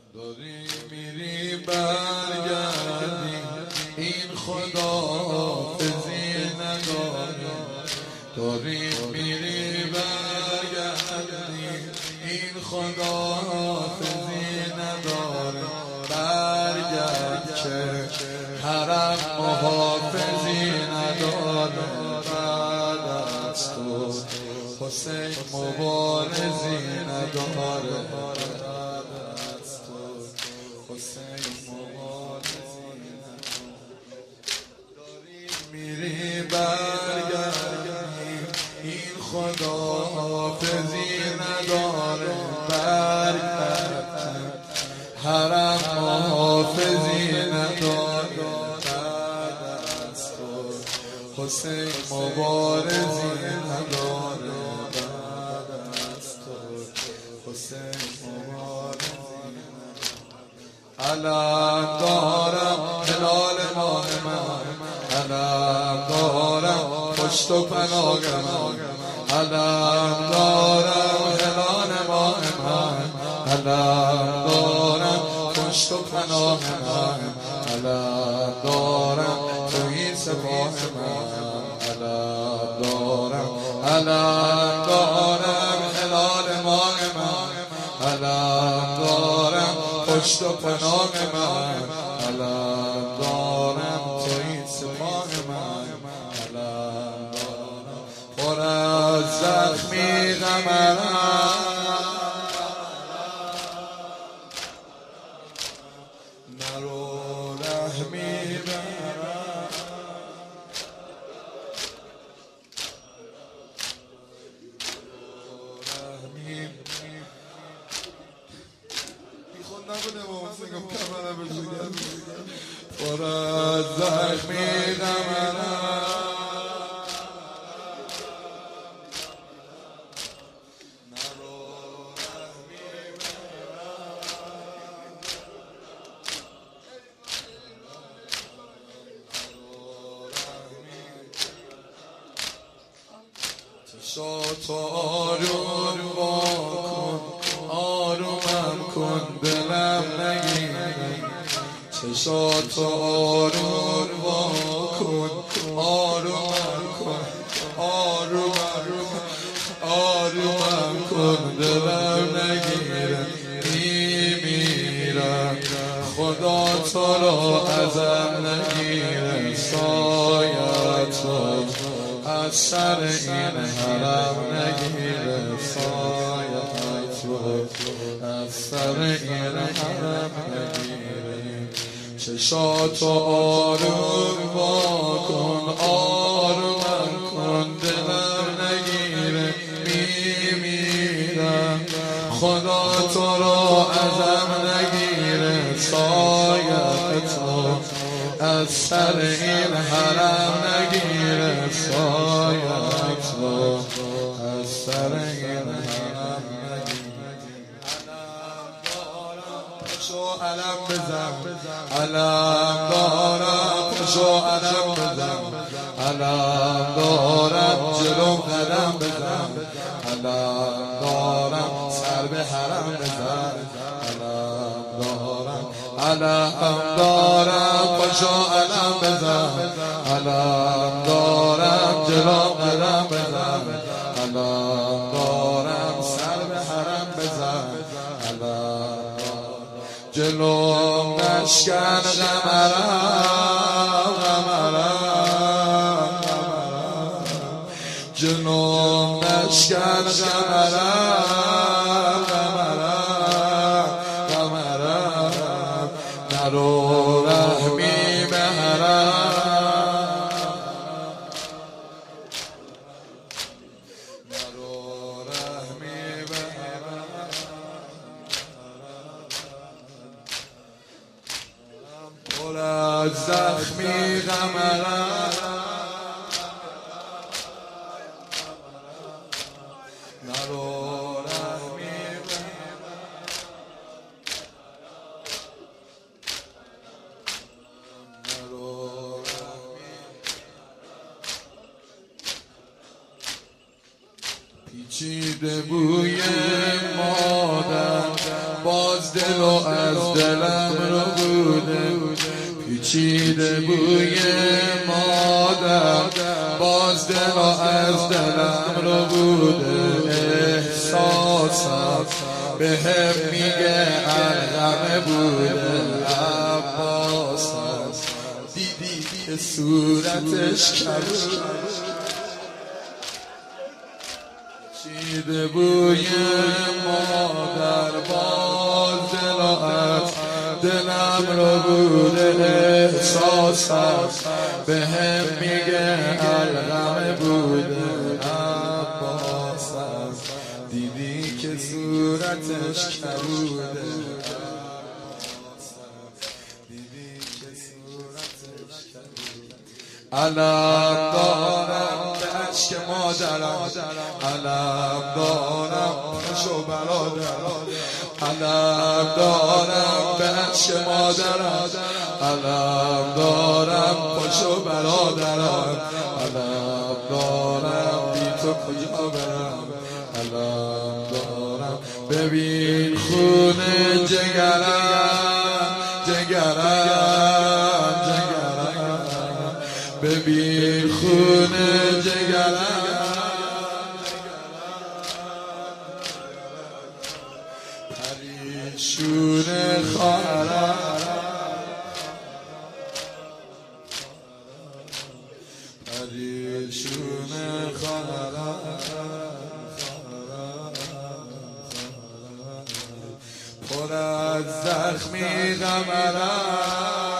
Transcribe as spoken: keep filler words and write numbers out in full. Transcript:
داری میری برگردی این خداحافظی نداری. داری میری برگردی این خداحافظی نداره. برگرد که حرم محافظی نداره. بعد از تو حسین مبارزی نداره. میری برگردی این خداحافظی نداره. برگرد حرم محافظی نداره. بعد از تو حسین مبارزی نداره. بعد از تو حسین مبارزی نداره. علم دارم هلال ماه من، علم دارم پشت و پناه من، علم دارم هلال ماه من، علم دارم پشت و پناه من، علم دارم توی سپاه من، علم دارم، علم دارم هلال ماه من، علم دارم پشت و پناه من، علم دارم توی سپاه من، علم دارم پر از زخمی قمرم. نرو رحمی برم خود نبوده با اون سنگم کمرم بشگم پر از زخمی قمرم. چشاتو آروم کن، آرومم کن دلم نگیری. چشاتو آروم کن، آرومم کن، آرومم آرومم کن دلم نگیره. میمیرم خدا تو رو ازم نگیره. سایتو از سر این حرم نگیره. سایتو از سر این حرم نگیره. چشاتو آروم کن، آرومم کن دلم نگیره. میمیرم خدا تو رو ازم نگیره. سایتو از سر این حرم نگیره. سایتو از سر این حرم نگیره. پشو علم بزن، علم دارم پشو علم بزن، علم دارم جلو قدم بزن، علم دارم سر به حرم بزن، علم دارم، علم دارم پشو علم بزن، علم دارم جلو قدم بزن، علم دارم سر به حرم بزن، علم جلو نشکن قمرم، قمرم جلو نشکن قمرم، قمرم قمرم نرو رحمی به حرم، نرو رحمی به حرم. پر از زخمی قمرم، نرو رحمی به نرو رحمی. پیچیده بوی مادر باز دل و از دلم رو بوده پیچیده بوی مادر باز دل و از دلم رو بوده احساسم به هم میگه الغمه بوده عباسم دیدی که صورتش کبود چیده بوی مادر باز دل و از دلم رو بوده احساسم به هم میگه الغمه بوده عباسم دیدی که صورتش کبوده دیدی که صورتش کبوده علم دارم به عشق مادرم علم دارم پشو برادرم علم دارم به عشق مادرم علم دارم پشو برادرم علم دارم بی تو کجا برم علم دارم ببین خون جگرم جگرم جگرم ببین خون جگرم پریشون خواهرم پریشون خواهرم پر از زخمی غمرم